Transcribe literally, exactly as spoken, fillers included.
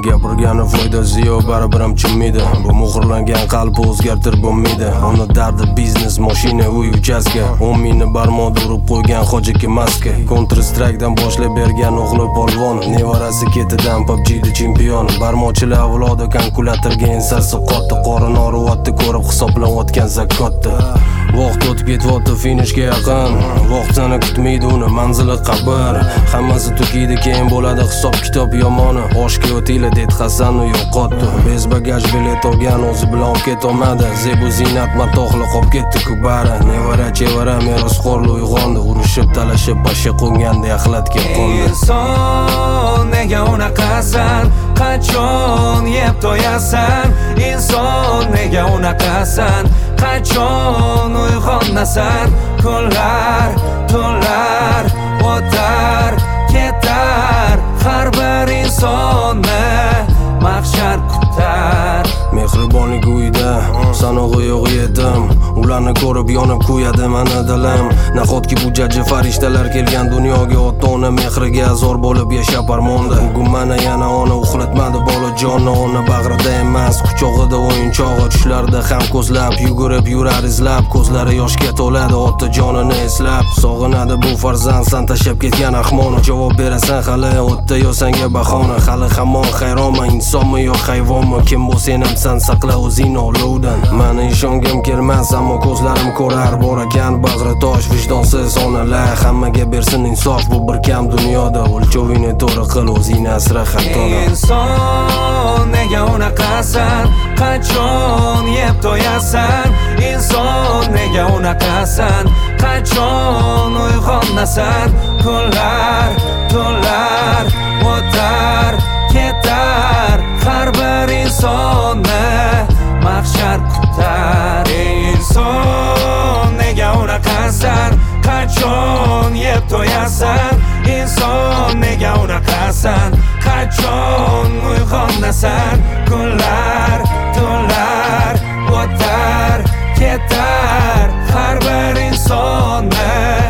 Gapirgani foydasi yo'q, baribir ham chimaydi. Bu muhrlangan qalb o'zgartirib bo'lmaydi. Uni dardi biznes, mashina, uy, uchastka. o'n mingni barmoqda urib qo'ygan hojiki maska. Counter Strike'dan boshlab bergan o'g'li polvon, nevarasi ketidan P U B G'da chempion. Barmoqchilar avlodi kalkulatorga ensasi qotdi, qorin og'riyapti ko'rib hisoblanayotgan zakotni. Vaqt o'tib ketyapti finishga yaqin. Vaqt sana kutmaydi uni, manzili qabr. Hammasi tugaydi, keyin bo'ladi hisob kitob yomoni. Oshga o'tayli deb Hasan yo'qotdi. Bez bagaj bilet olgan o'zi bilan olib ketolmadi. Zebu zinat matohli qolib ketdi kubara. Nevara chevara merosxo'rli uyg'ondi. Urushib talashib pasha qo'nganda axlatga qo'ndi. Inson nega unaqasan? Qachon yeb to'yasan? Inson nega unaqasan? Qachon uyg'onasan? Kunlar, tunlar o'tar, ketar. Har bir insonni mahshar kutar. Mehribonlik uyda sanog'i yo'q yetim. Ularni ko'rib yonib qo'yadi mana dilim. Nahotki bu jajji farishtalar kelgan dunyoga ota-ona mehriga azor bo'lib yashab armonda. Bugun mana yana ona uxlatmadi bolajonni, ona bag'rida emas, quchog'ida o'yinchog'i. Tushlarda ham ko'zlab yugurib yurar izlab, ko'zlari yoshga to'ladi ota jonini eslab. Sog'inadi bu farzand san tashab ketgan ahmoni. Javob berasan hali o'tda yo senga bahona. Hali hamon hayronman, insonmi yo hayvonmi? Kim bu senam san saqla o'zingni olovdan. Mani ishongim kelmas, ammo ko'zlarim ko'rar. Bor ekan bag'ri tosh, vijdonsiz onalar. Hammaga bersin insof bu bir kam dunyoda. O'lchovingni to'g'ri qil, o'zingni asra xatodan. Inson nega unaqasan? Qachon yeb to'yasan? Inson nega unaqasan? Qachon uyg'onasan? Kunlar, tunlar o'tar, ketar. Har bir insonni mahshar kutar. Inson nega unaqasan? Qachon yeb to'yasan? Inson nega unaqasan? Qachon uyg'onasan? Kunlar, tunlar o'tar, ketar. Har bir insonni